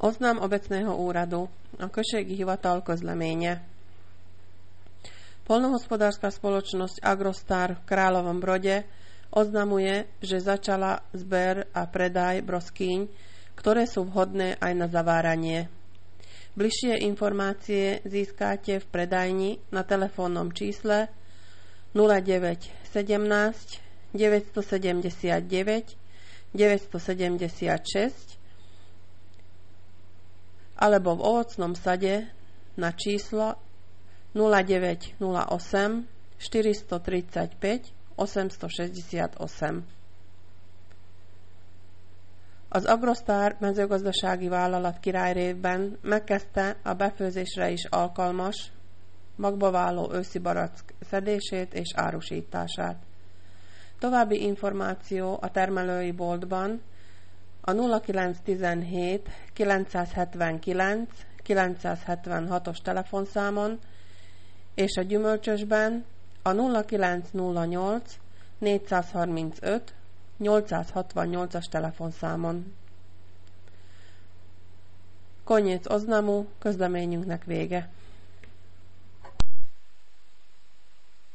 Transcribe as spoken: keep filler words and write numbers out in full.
Oznám obecného úradu. A községi hivatal közleménye. Poľnohospodárska spoločnosť Agrostar v Kráľovom Brode oznamuje, že začala zber a predaj broskýň, ktoré sú vhodné aj na zaváranie. Bližšie informácie získate v predajni na telefónnom čísle nula deväť sedemnásť deväťstosedemdesiatdeväť deväťstosedemdesiatšesť alebo v ovocnom sade na číslo nula deväť nula osem štyritridsaťpäť osemstošesťdesiatosem. Az Agrostar mezőgazdasági vállalat Királyrévben megkezdte a befőzésre is alkalmas, magba váló őszi barack szedését és árusítását. További információ a termelői boltban a nulla kilenc tizenhét kilencszázhetvenkilenc kilencszázhetvenhatos telefonszámon és a gyümölcsösben a nulla kilenc nulla nyolc négyszázharmincöt nyolcszázhatvannyolcas telefonszámon. Koniec oznamu, közleményünknek vége.